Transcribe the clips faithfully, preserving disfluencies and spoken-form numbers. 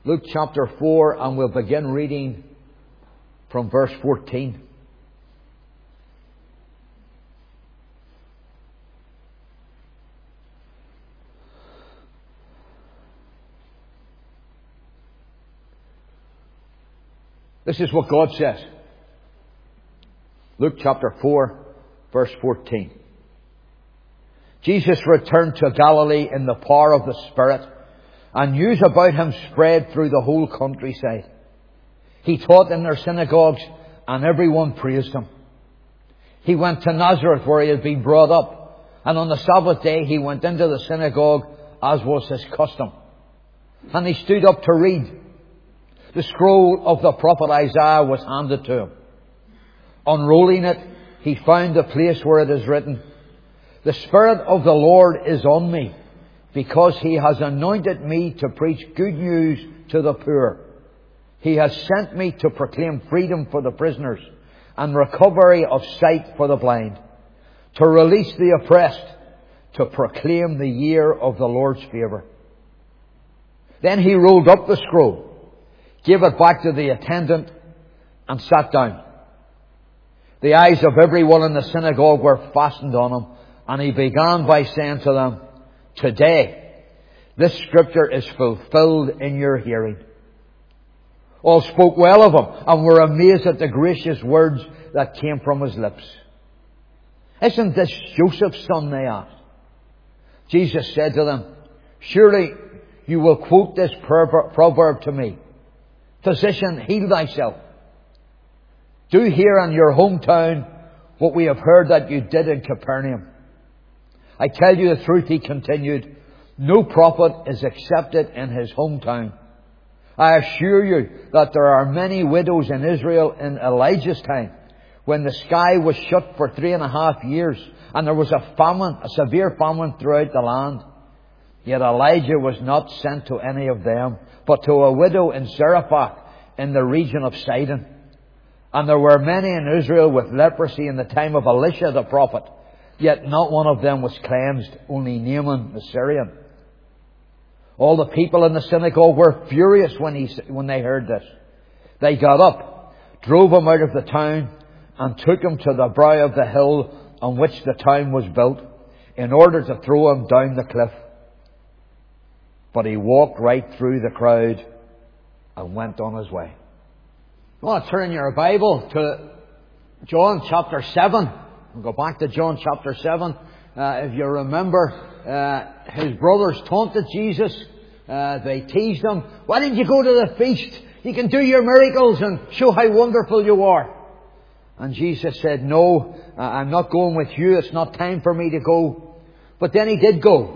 Luke chapter four, and we'll begin reading from verse fourteen. This is what God says. Luke chapter four, verse fourteen. Jesus returned to Galilee in the power of the Spirit, and news about him spread through the whole countryside. He taught in their synagogues, and everyone praised him. He went to Nazareth, where he had been brought up, and on the Sabbath day he went into the synagogue, as was his custom. And he stood up to read. The scroll of the prophet Isaiah was handed to him. Unrolling it, he found the place where it is written, "The Spirit of the Lord is on me, because he has anointed me to preach good news to the poor. He has sent me to proclaim freedom for the prisoners and recovery of sight for the blind, to release the oppressed, to proclaim the year of the Lord's favour." Then he rolled up the scroll, gave it back to the attendant, and sat down. The eyes of everyone in the synagogue were fastened on him, and he began by saying to them, "Today, this scripture is fulfilled in your hearing." All spoke well of him, and were amazed at the gracious words that came from his lips. "Isn't this Joseph's son?" they asked. Jesus said to them, "Surely you will quote this proverb to me, 'Physician, heal thyself.' Do here in your hometown what we have heard that you did in Capernaum. I tell you the truth," he continued, "no prophet is accepted in his hometown. I assure you that there are many widows in Israel in Elijah's time, when the sky was shut for three and a half years, and there was a famine, a severe famine throughout the land. Yet Elijah was not sent to any of them, but to a widow in Zarephath in the region of Sidon. And there were many in Israel with leprosy in the time of Elisha the prophet, yet not one of them was cleansed, only Naaman the Syrian." All the people in the synagogue were furious when he, when they heard this. They got up, drove him out of the town, and took him to the brow of the hill on which the town was built, in order to throw him down the cliff. But he walked right through the crowd and went on his way. I want to turn your Bible to John chapter seven. We'll go back to John chapter seven. Uh, if you remember, uh, his brothers taunted Jesus. Uh, they teased him. "Why didn't you go to the feast? You can do your miracles and show how wonderful you are." And Jesus said, "No, uh, I'm not going with you. It's not time for me to go." But then he did go.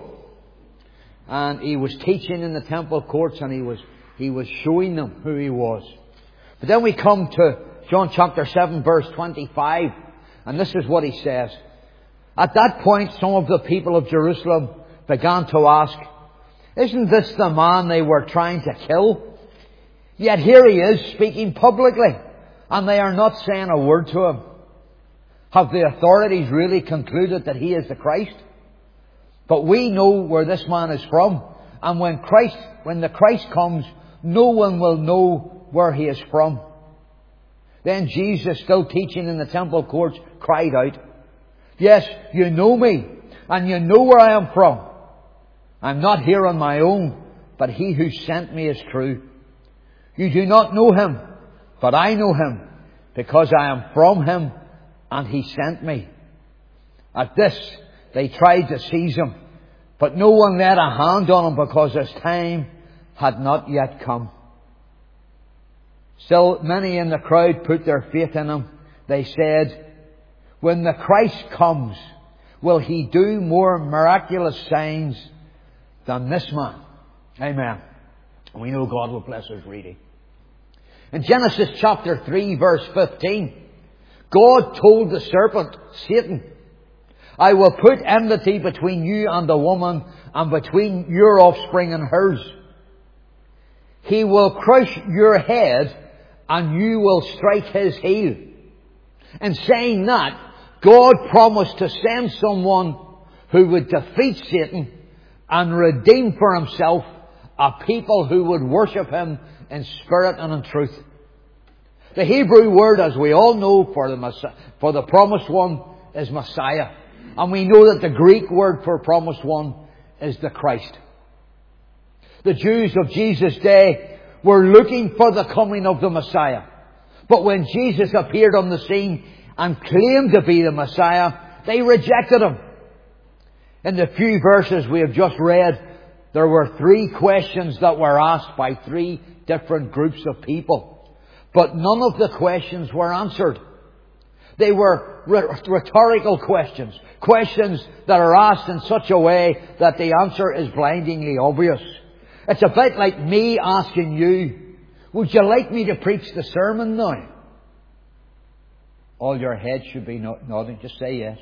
And he was teaching in the temple courts, and he was, he was showing them who he was. But then we come to John chapter seven, verse twenty-five, and this is what he says. "At that point, some of the people of Jerusalem began to ask, 'Isn't this the man they were trying to kill? Yet here he is speaking publicly, and they are not saying a word to him. Have the authorities really concluded that he is the Christ? But we know where this man is from, and when Christ, when the Christ comes, no one will know where he is from.' Then Jesus, still teaching in the temple courts, cried out, 'Yes, you know me, and you know where I am from. I'm not here on my own, but he who sent me is true. You do not know him, but I know him, because I am from him, and he sent me.' At this, they tried to seize him, but no one laid a hand on him, because his time had not yet come. Still, many in the crowd put their faith in him. They said, 'When the Christ comes, will he do more miraculous signs than this man?'" Amen. We know God will bless us reading. In Genesis chapter three, verse fifteen, God told the serpent, Satan, "I will put enmity between you and the woman, and between your offspring and hers. He will crush your head, and you will strike his heel." In saying that, God promised to send someone who would defeat Satan and redeem for himself A people who would worship Him in spirit and in truth. The Hebrew word, as we all know, for the, Messiah, for the promised one is Messiah. And we know that the Greek word for promised one is the Christ. The Jews of Jesus' day were looking for the coming of the Messiah. But when Jesus appeared on the scene and claimed to be the Messiah, they rejected Him. In the few verses we have just read, there were three questions that were asked by three different groups of people. But none of the questions were answered. They were rhetorical questions. Questions that are asked in such a way that the answer is blindingly obvious. It's a bit like me asking you, would you like me to preach the sermon now? All your heads should be nodding. Just say yes.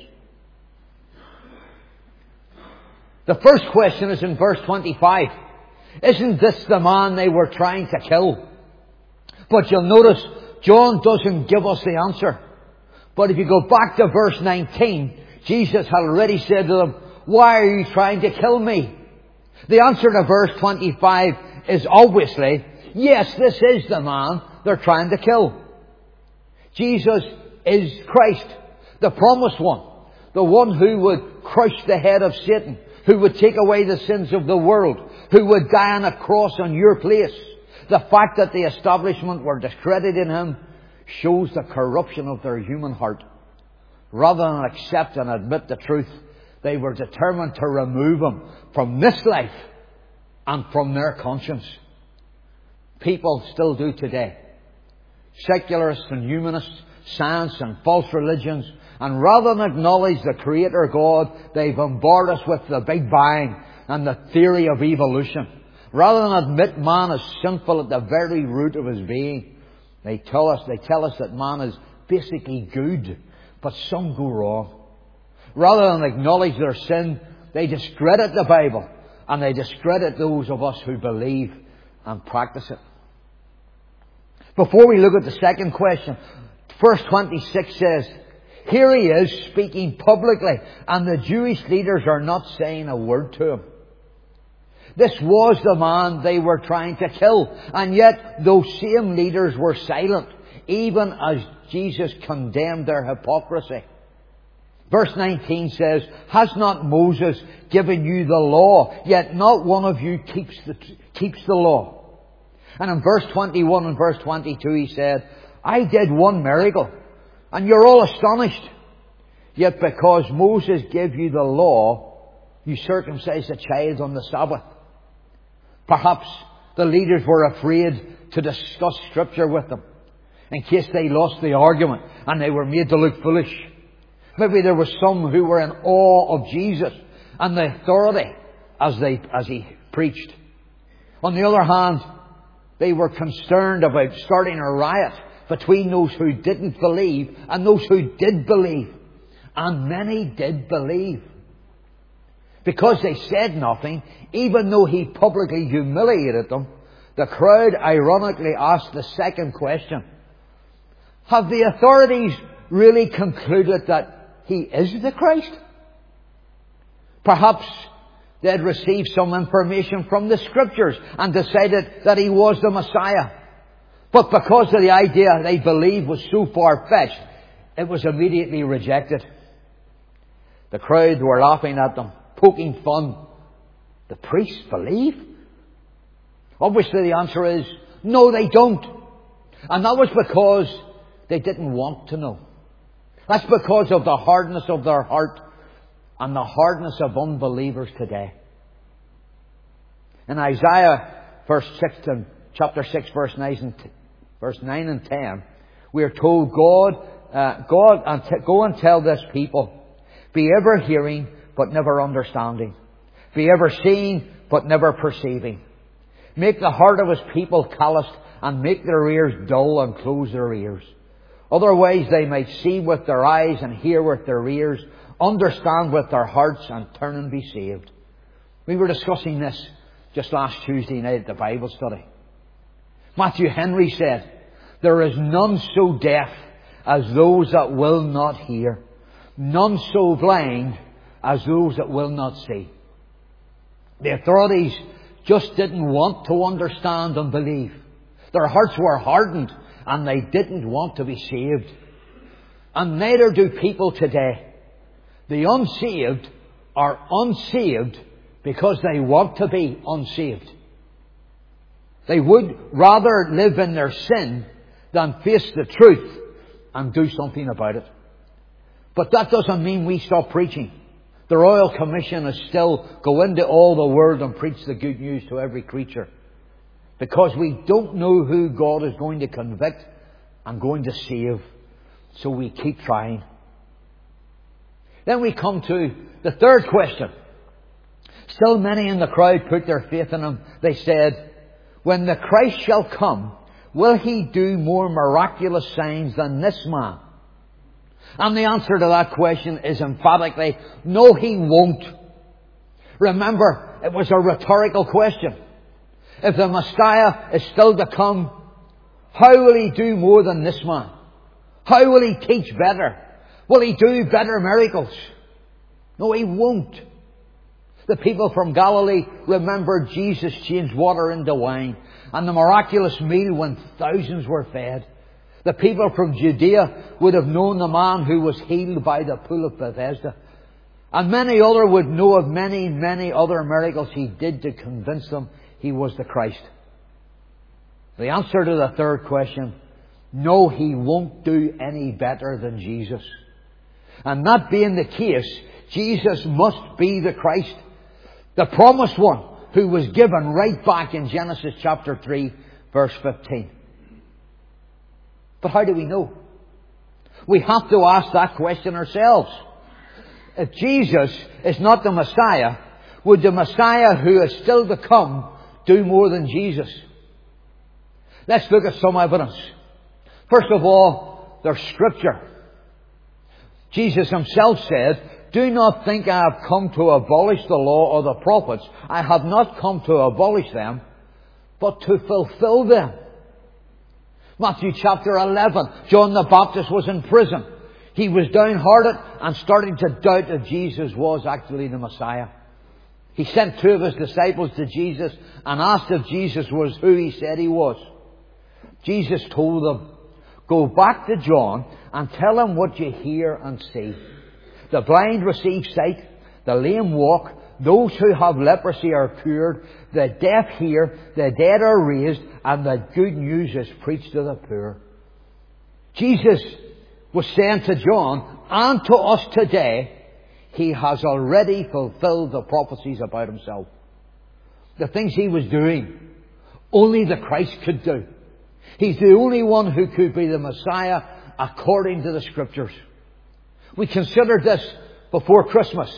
The first question is in verse twenty-five. Isn't this the man they were trying to kill? But you'll notice John doesn't give us the answer. But if you go back to verse nineteen, Jesus had already said to them, why are you trying to kill me? The answer to verse twenty-five is obviously, yes, this is the man they're trying to kill. Jesus is Christ, the promised one, the one who would crush the head of Satan, who would take away the sins of the world, who would die on a cross on your place. The fact that the establishment were discrediting Him shows the corruption of their human heart. Rather than accept and admit the truth, they were determined to remove Him from this life and from their conscience. People still do today. Secularists and humanists, science and false religions, and rather than acknowledge the Creator God, they bombard us with the Big Bang and the theory of evolution. Rather than admit man is sinful at the very root of his being, they tell us, they tell us that man is basically good, but some go wrong. Rather than acknowledge their sin, they discredit the Bible, and they discredit those of us who believe and practice it. Before we look at the second question, verse twenty-six says, here he is speaking publicly, and the Jewish leaders are not saying a word to him. This was the man they were trying to kill, and yet those same leaders were silent, even as Jesus condemned their hypocrisy. Verse nineteen says, has not Moses given you the law, yet not one of you keeps the, keeps the law? And in verse twenty-one and verse twenty-two he said, I did one miracle, and you're all astonished. Yet because Moses gave you the law, you circumcised a child on the Sabbath. Perhaps the leaders were afraid to discuss Scripture with them, in case they lost the argument and they were made to look foolish. Maybe there were some who were in awe of Jesus and the authority as they as he preached. On the other hand, they were concerned about starting a riot between those who didn't believe and those who did believe. And many did believe. Because they said nothing, even though he publicly humiliated them, the crowd ironically asked the second question. Have the authorities really concluded that he is the Christ? Perhaps they had received some information from the Scriptures and decided that he was the Messiah. But because of the idea they believed was so far-fetched, it was immediately rejected. The crowd were laughing at them, poking fun. The priests believe? Obviously the answer is, no, they don't. And that was because they didn't want to know. That's because of the hardness of their heart and the hardness of unbelievers today. In Isaiah verse six and chapter six, verse nine and verse nine and ten, we are told, God, uh, God, and t- go and tell this people, be ever hearing but never understanding, be ever seeing but never perceiving. Make the heart of his people calloused, and make their ears dull, and close their ears. Otherwise they might see with their eyes and hear with their ears, understand with their hearts and turn and be saved. We were discussing this just last Tuesday night at the Bible study. Matthew Henry said, there is none so deaf as those that will not hear, none so blind as those that will not see. The authorities just didn't want to understand and believe. Their hearts were hardened and they didn't want to be saved. And neither do people today. The unsaved are unsaved because they want to be unsaved. They would rather live in their sin than face the truth and do something about it. But that doesn't mean we stop preaching. The Royal Commission is still go into all the world and preach the good news to every creature. Because we don't know who God is going to convict and going to save. So we keep trying. Then we come to the third question. Still many in the crowd put their faith in Him. They said, when the Christ shall come, will He do more miraculous signs than this man? And the answer to that question is emphatically, no, He won't. Remember, it was a rhetorical question. If the Messiah is still to come, how will He do more than this man? How will He teach better? Will He do better miracles? No, He won't. The people from Galilee remembered Jesus changed water into wine and the miraculous meal when thousands were fed. The people from Judea would have known the man who was healed by the pool of Bethesda. And many other would know of many, many other miracles He did to convince them He was the Christ. The answer to the third question, no, He won't do any better than Jesus. And that being the case, Jesus must be the Christ, the promised one who was given right back in Genesis chapter three, verse fifteen. But how do we know? We have to ask that question ourselves. If Jesus is not the Messiah, would the Messiah who is still to come do more than Jesus? Let's look at some evidence. First of all, there's Scripture. Jesus Himself said, do not think I have come to abolish the law or the prophets. I have not come to abolish them, but to fulfill them. Matthew chapter eleven, John the Baptist was in prison. He was downhearted and starting to doubt if Jesus was actually the Messiah. He sent two of His disciples to Jesus and asked if Jesus was who He said He was. Jesus told them, go back to John and tell him what you hear and see. The blind receive sight, the lame walk, those who have leprosy are cured, the deaf hear, the dead are raised, and the good news is preached to the poor. Jesus was saying to John and to us today, He has already fulfilled the prophecies about Himself. The things He was doing, only the Christ could do. He's the only one who could be the Messiah according to the Scriptures. We considered this before Christmas.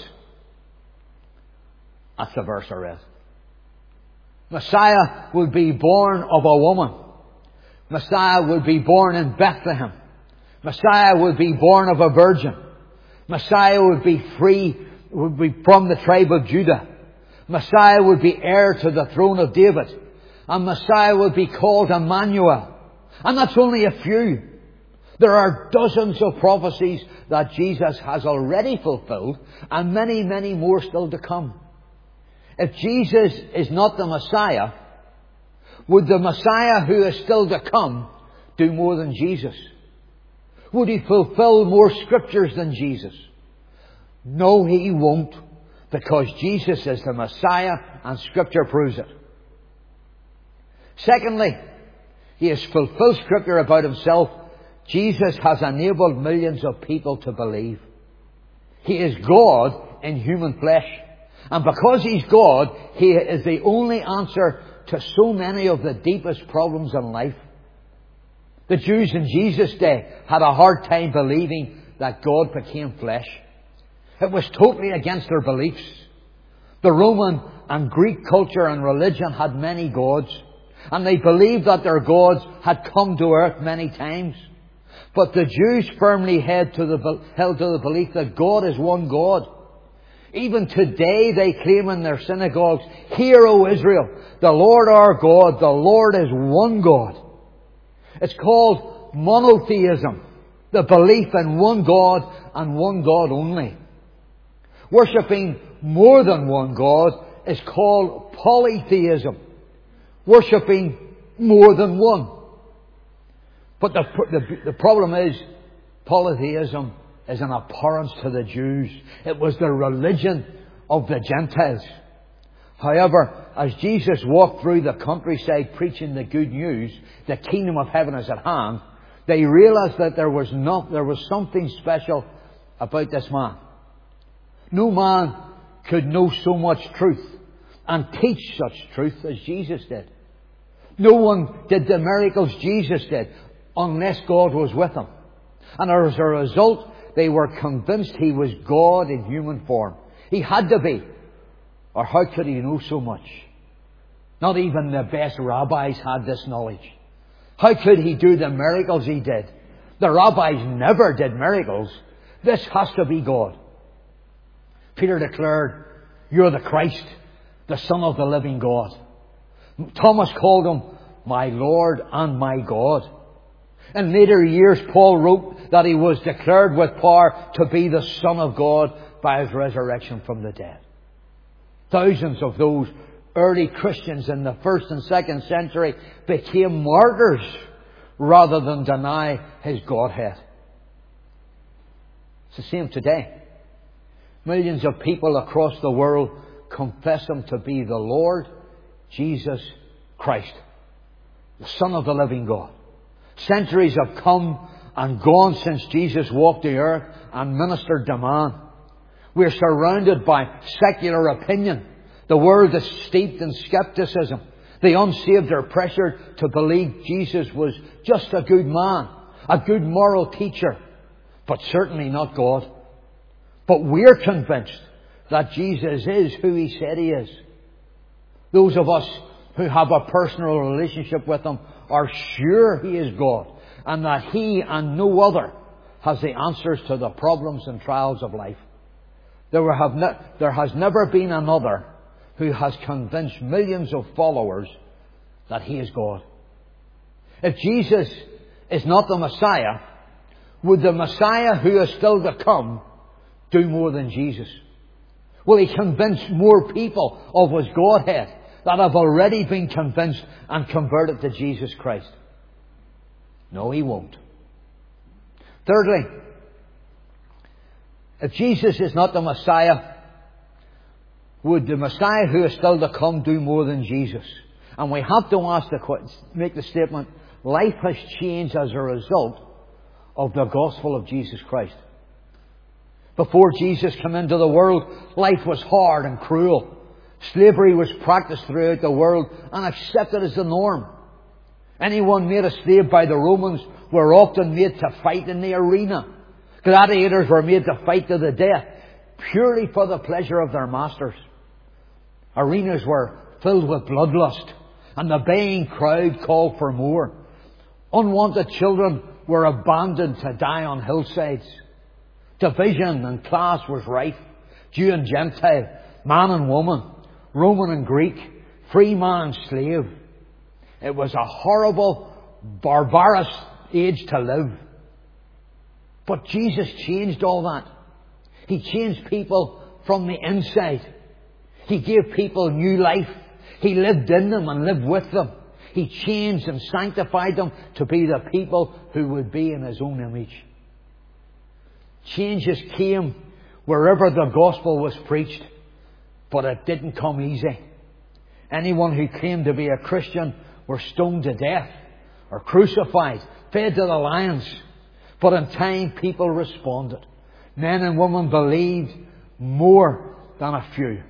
That's the verse I read. Messiah would be born of a woman. Messiah would be born in Bethlehem. Messiah would be born of a virgin. Messiah would be free, would be from the tribe of Judah. Messiah would be heir to the throne of David. And Messiah would be called Emmanuel. And that's only a few. There are dozens of prophecies that Jesus has already fulfilled and many, many more still to come. If Jesus is not the Messiah, would the Messiah who is still to come do more than Jesus? Would He fulfill more Scriptures than Jesus? No, He won't, because Jesus is the Messiah and Scripture proves it. Secondly, He has fulfilled Scripture about Himself. Jesus has enabled millions of people to believe. He is God in human flesh. And because He's God, He is the only answer to so many of the deepest problems in life. The Jews in Jesus' day had a hard time believing that God became flesh. It was totally against their beliefs. The Roman and Greek culture and religion had many gods, and they believed that their gods had come to earth many times. But the Jews firmly held to the, held to the belief that God is one God. Even today they claim in their synagogues, "Hear, O Israel, the Lord our God, the Lord is one God." It's called monotheism, the belief in one God and one God only. Worshipping more than one God is called polytheism, worshipping more than one. But the, the, the problem is, polytheism is an abhorrence to the Jews. It was the religion of the Gentiles. However, as Jesus walked through the countryside preaching the good news, the kingdom of heaven is at hand, they realized that there was not, there was something special about this man. No man could know so much truth and teach such truth as Jesus did. No one did the miracles Jesus did unless God was with him. And as a result, they were convinced he was God in human form. He had to be. Or how could he know so much? Not even the best rabbis had this knowledge. How could he do the miracles he did? The rabbis never did miracles. This has to be God. Peter declared, "You're the Christ, the Son of the living God." Thomas called him my Lord and my God. In later years, Paul wrote that he was declared with power to be the Son of God by his resurrection from the dead. Thousands of those early Christians in the first and second century became martyrs rather than deny his Godhead. It's the same today. Millions of people across the world confess him to be the Lord Jesus Christ, the Son of the living God. Centuries have come and gone since Jesus walked the earth and ministered to man. We're surrounded by secular opinion. The world is steeped in skepticism. The unsaved are pressured to believe Jesus was just a good man, a good moral teacher, but certainly not God. But we're convinced that Jesus is who he said he is. Those of us who have a personal relationship with him are sure he is God, and that he and no other has the answers to the problems and trials of life. There, have ne- there has never been another who has convinced millions of followers that he is God. If Jesus is not the Messiah, would the Messiah who is still to come do more than Jesus? Will he convince more people of his Godhead that have already been convinced and converted to Jesus Christ? No, he won't. Thirdly, if Jesus is not the Messiah, would the Messiah who is still to come do more than Jesus? And we have to ask the, make the statement, life has changed as a result of the gospel of Jesus Christ. Before Jesus came into the world, life was hard and cruel. Slavery was practiced throughout the world and accepted as the norm. Anyone made a slave by the Romans were often made to fight in the arena. Gladiators were made to fight to the death, purely for the pleasure of their masters. Arenas were filled with bloodlust, and the baying crowd called for more. Unwanted children were abandoned to die on hillsides. Division and class was rife. Jew and Gentile, man and woman, Roman and Greek, free man and slave. It was a horrible, barbarous age to live. But Jesus changed all that. He changed people from the inside. He gave people new life. He lived in them and lived with them. He changed and sanctified them to be the people who would be in his own image. Changes came wherever the gospel was preached, but it didn't come easy. Anyone who claimed to be a Christian were stoned to death or crucified, fed to the lions. But in time, people responded. Men and women believed more than a few.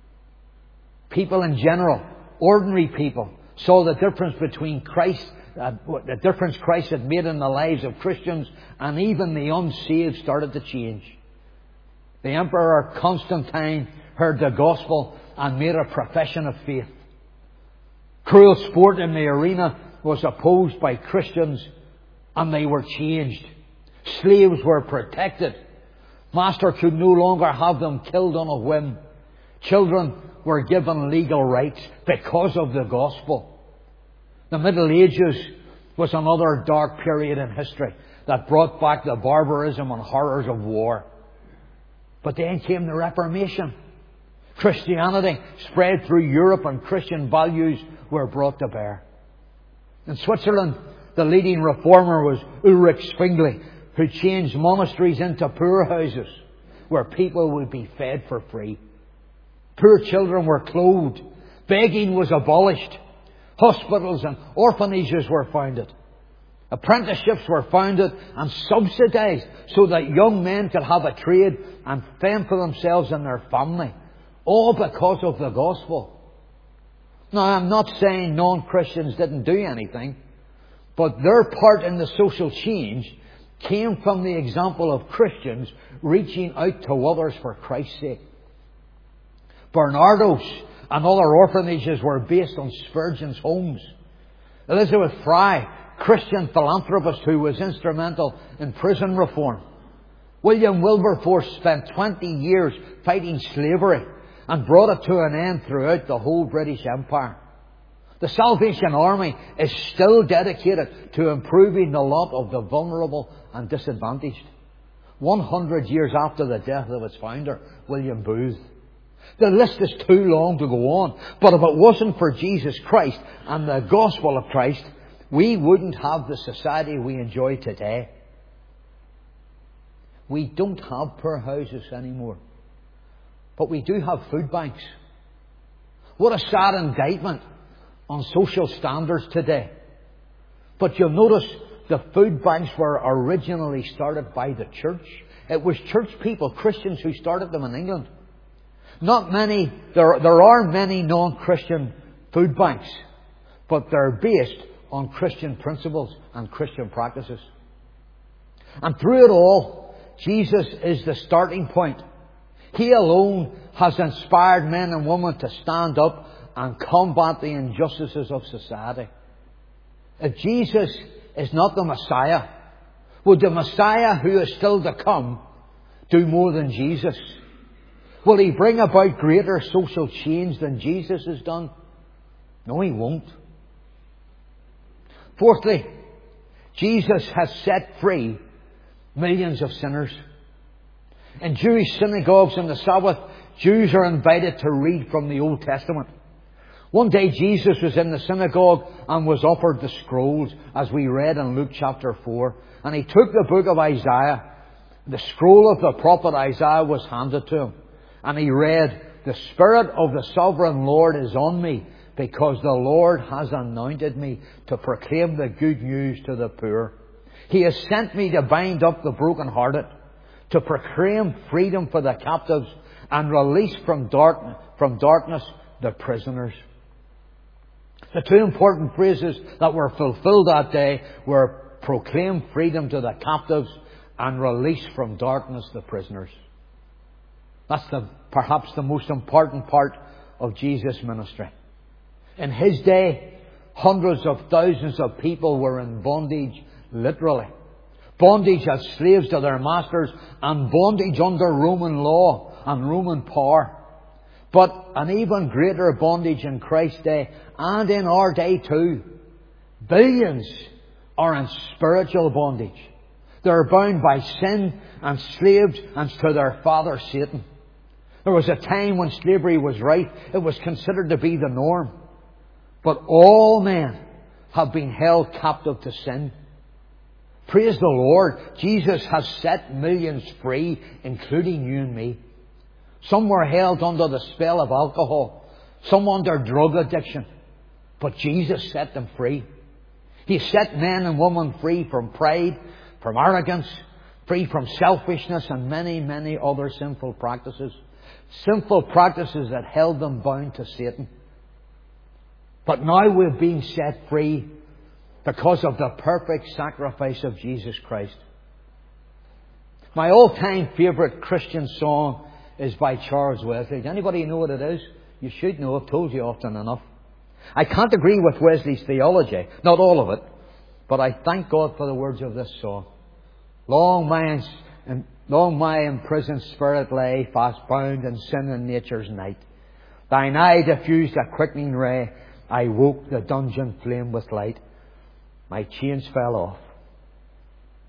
People in general, ordinary people, saw the difference between Christ, uh, the difference Christ had made in the lives of Christians, and even the unsaved started to change. The Emperor Constantine heard the gospel and made a profession of faith. Cruel sport in the arena was opposed by Christians, and they were changed. Slaves were protected. Master could no longer have them killed on a whim. Children were given legal rights because of the gospel. The Middle Ages was another dark period in history that brought back the barbarism and horrors of war. But then came the Reformation. Christianity spread through Europe and Christian values were brought to bear. In Switzerland, the leading reformer was Ulrich Zwingli, who changed monasteries into poorhouses where people would be fed for free. Poor children were clothed. Begging was abolished. Hospitals and orphanages were founded. Apprenticeships were founded and subsidized so that young men could have a trade and fend for themselves and their family. All because of the gospel. Now, I'm not saying non-Christians didn't do anything, but their part in the social change came from the example of Christians reaching out to others for Christ's sake. Bernardo's and other orphanages were based on Spurgeon's homes. Elizabeth Fry, Christian philanthropist who was instrumental in prison reform. William Wilberforce spent twenty years fighting slavery and brought it to an end throughout the whole British Empire. The Salvation Army is still dedicated to improving the lot of the vulnerable and disadvantaged. one hundred years after the death of its founder, William Booth. The list is too long to go on, but if it wasn't for Jesus Christ and the gospel of Christ, we wouldn't have the society we enjoy today. We don't have poor houses anymore, but we do have food banks. What a sad indictment on social standards today. But you'll notice the food banks were originally started by the church. It was church people, Christians, who started them in England. Not many, there, there are many non-Christian food banks, but they're based on Christian principles and Christian practices. And through it all, Jesus is the starting point. He alone has inspired men and women to stand up and combat the injustices of society. If Jesus is not the Messiah, would the Messiah who is still to come do more than Jesus? Will He bring about greater social change than Jesus has done? No, He won't. Fourthly, Jesus has set free millions of sinners. In Jewish synagogues on the Sabbath, Jews are invited to read from the Old Testament. One day Jesus was in the synagogue and was offered the scrolls, as we read in Luke chapter four. And he took the book of Isaiah. The scroll of the prophet Isaiah was handed to him. And he read, "The Spirit of the Sovereign Lord is on me, because the Lord has anointed me to proclaim the good news to the poor. He has sent me to bind up the brokenhearted, to proclaim freedom for the captives, and release from dark, from darkness the prisoners." The two important phrases that were fulfilled that day were proclaim freedom to the captives and release from darkness the prisoners. That's the, perhaps the most important part of Jesus' ministry. In His day, hundreds of thousands of people were in bondage, literally. Bondage as slaves to their masters and bondage under Roman law and Roman power. But an even greater bondage in Christ's day and in our day too. Billions are in spiritual bondage. They're bound by sin and slaves and to their father Satan. There was a time when slavery was right. It was considered to be the norm. But all men have been held captive to sin. Praise the Lord, Jesus has set millions free, including you and me. Some were held under the spell of alcohol, some under drug addiction, but Jesus set them free. He set men and women free from pride, from arrogance, free from selfishness and many, many other sinful practices. Sinful practices that held them bound to Satan. But now we're being set free because of the perfect sacrifice of Jesus Christ. My all-time favourite Christian song is by Charles Wesley. Does anybody know what it is? You should know. I've told you often enough. I can't agree with Wesley's theology, not all of it, but I thank God for the words of this song. Long my, long my imprisoned spirit lay, fast bound in sin and nature's night. Thine eye diffused a quickening ray. I woke the dungeon flame with light. My chains fell off.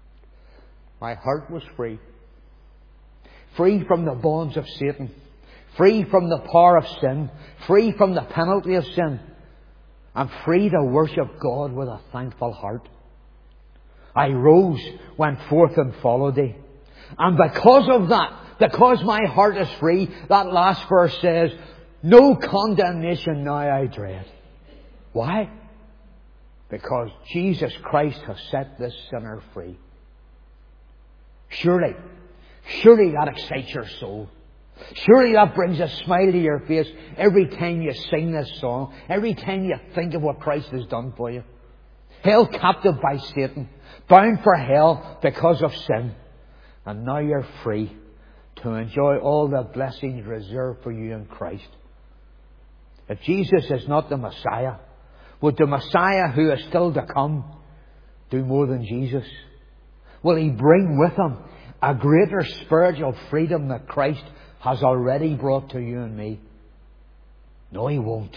My heart was free. Free from the bonds of Satan. free from the power of sin, free from the penalty of sin, and free to worship God with a thankful heart. I rose, went forth and followed thee. And because of that, because my heart is free, that last verse says, no condemnation now I dread. Why? Because Jesus Christ has set this sinner free. Surely, surely that excites your soul. Surely that brings a smile to your face every time you sing this song, every time you think of what Christ has done for you. Held captive by Satan, bound for hell because of sin, and now you're free to enjoy all the blessings reserved for you in Christ. If Jesus is not the Messiah, would the Messiah who is still to come do more than Jesus? Will He bring with Him a greater spiritual freedom that Christ has already brought to you and me? No, He won't.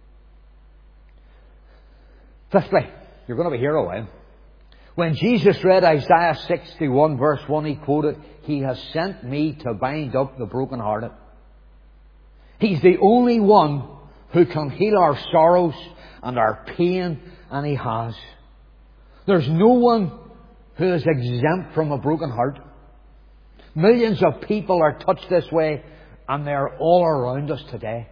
Fifthly, you're going to be here a while. When Jesus read Isaiah sixty-one verse one, He quoted, He has sent me to bind up the brokenhearted. He's the only one who can heal our sorrows and our pain, and He has. There's no one who is exempt from a broken heart. Millions of people are touched this way, and they're all around us today.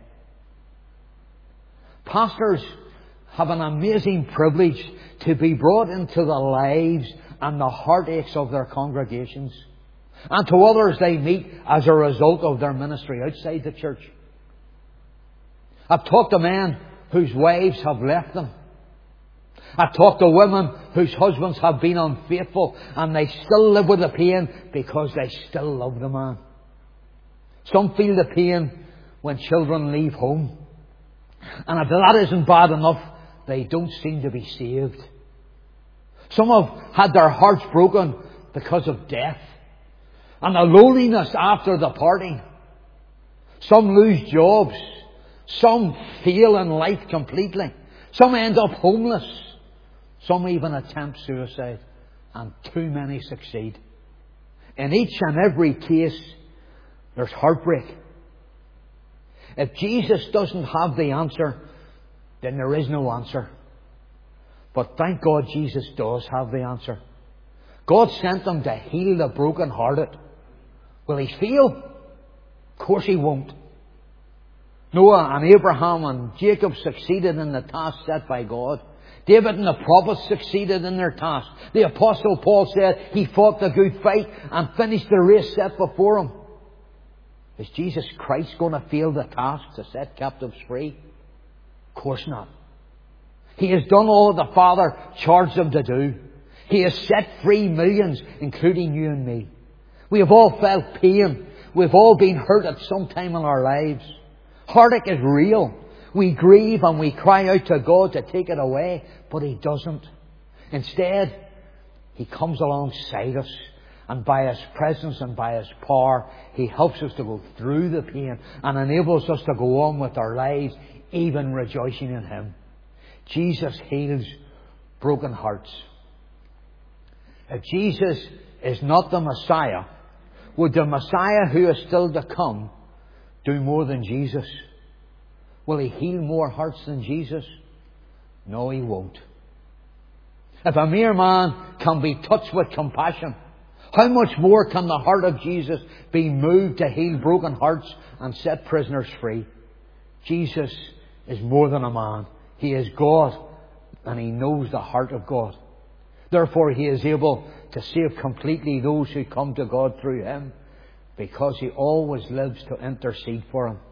Pastors have an amazing privilege to be brought into the lives and the heartaches of their congregations, and to others they meet as a result of their ministry outside the church. I've talked to men whose wives have left them. I've talked to women whose husbands have been unfaithful, and they still live with the pain because they still love the man. Some feel the pain when children leave home. And if that isn't bad enough, they don't seem to be saved. Some have had their hearts broken because of death and the loneliness after the parting. Some lose jobs. Some fail in life completely. Some end up homeless. Some even attempt suicide. And too many succeed. In each and every case, there's heartbreak. If Jesus doesn't have the answer, then there is no answer. But thank God Jesus does have the answer. God sent Him to heal the brokenhearted. Will He fail? Of course He won't. Noah and Abraham and Jacob succeeded in the task set by God. David and the prophets succeeded in their task. The Apostle Paul said he fought the good fight and finished the race set before him. Is Jesus Christ going to fail the task to set captives free? Of course not. He has done all the Father charged Him to do. He has set free millions, including you and me. We have all felt pain. We've all been hurt at some time in our lives. Heartache is real. We grieve and we cry out to God to take it away, but He doesn't. Instead, He comes alongside us, and by His presence and by His power, He helps us to go through the pain and enables us to go on with our lives, even rejoicing in Him. Jesus heals broken hearts. If Jesus is not the Messiah, would the Messiah who is still to come do more than Jesus? Will He heal more hearts than Jesus? No, He won't. If a mere man can be touched with compassion, how much more can the heart of Jesus be moved to heal broken hearts and set prisoners free? Jesus is more than a man. He is God, and He knows the heart of God. Therefore, He is able to save completely those who come to God through Him, because He always lives to intercede for them.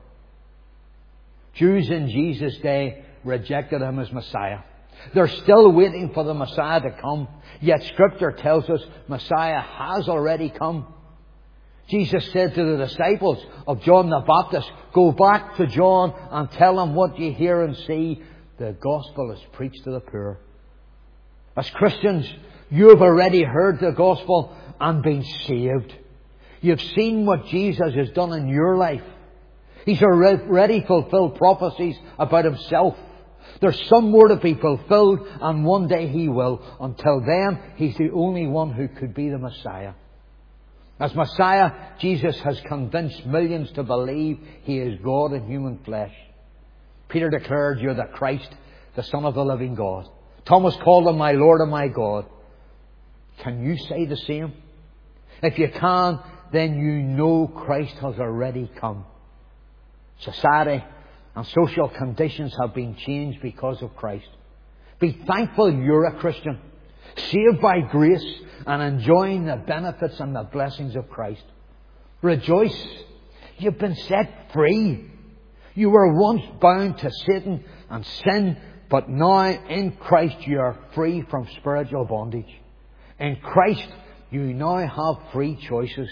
Jews in Jesus' day rejected Him as Messiah. They're still waiting for the Messiah to come. Yet Scripture tells us Messiah has already come. Jesus said to the disciples of John the Baptist, "Go back to John and tell him what you hear and see. The gospel is preached to the poor." As Christians, you have already heard the gospel and been saved. You've seen what Jesus has done in your life. He's already fulfilled prophecies about Himself. There's some more to be fulfilled, and one day He will. Until then, He's the only one who could be the Messiah. As Messiah, Jesus has convinced millions to believe He is God in human flesh. Peter declared, "You're the Christ, the Son of the living God." Thomas called Him my Lord and my God. Can you say the same? If you can, then you know Christ has already come. Society and social conditions have been changed because of Christ. Be thankful you're a Christian, saved by grace and enjoying the benefits and the blessings of Christ. Rejoice. You've been set free. You were once bound to Satan and sin, but now in Christ you are free from spiritual bondage. In Christ you now have free choices.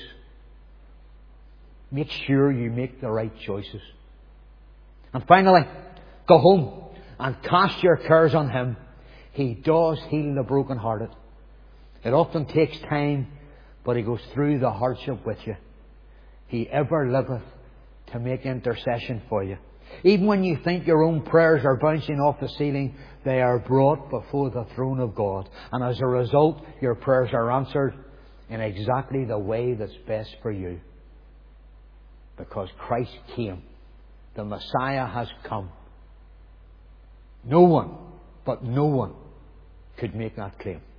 Make sure you make the right choices. And finally, go home and cast your cares on Him. He does heal the brokenhearted. It often takes time, but He goes through the hardship with you. He ever liveth to make intercession for you. Even when you think your own prayers are bouncing off the ceiling, they are brought before the throne of God. And as a result, your prayers are answered in exactly the way that's best for you. Because Christ came. The Messiah has come. No one, but no one, could make that claim.